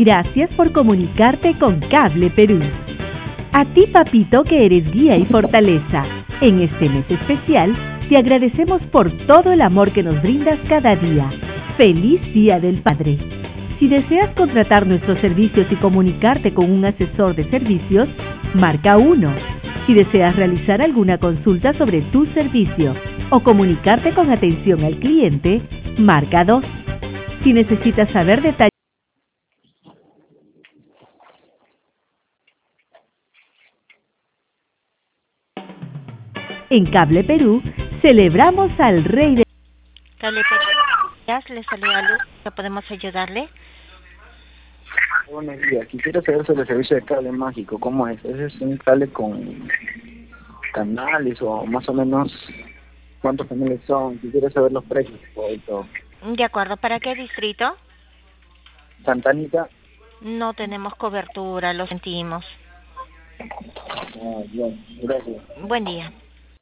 Gracias por comunicarte con Cable Perú. A ti, papito, que eres guía y fortaleza. En este mes especial, te agradecemos por todo el amor que nos brindas cada día. ¡Feliz Día del Padre! Si deseas contratar nuestros servicios y comunicarte con un asesor de servicios, marca 1. Si deseas realizar alguna consulta sobre tu servicio o comunicarte con atención al cliente, marca 2. Si necesitas saber detalles en Cable Perú, celebramos al Rey de... Cable Perú, le saluda Luz, ¿qué podemos ayudarle? Buenos días, quisiera saber sobre el servicio de cable mágico, ¿cómo es? ¿Ese es un cable con canales o más o menos cuántos canales son? Quisiera saber los precios y todo. De acuerdo, ¿para qué distrito? Santa Anita. No tenemos cobertura, lo sentimos. Bien, gracias. Buen día.